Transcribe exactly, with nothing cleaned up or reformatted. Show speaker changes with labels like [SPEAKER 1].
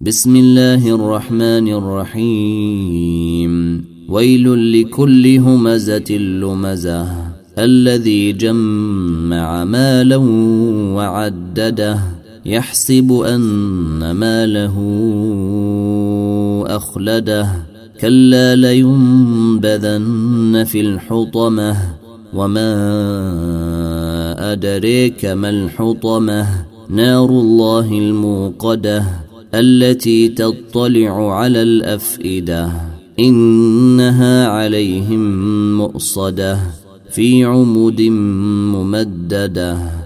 [SPEAKER 1] بسم الله الرحمن الرحيم ويل لكل همزة لمزة الذي جمع مالا وعدده يحسب أن ماله أخلده كلا لينبذن في الحطمة وما أدريك ما الحطمة نار الله الموقدة التي تطلع على الأفئدة إنها عليهم مؤصدة في عمد ممددة.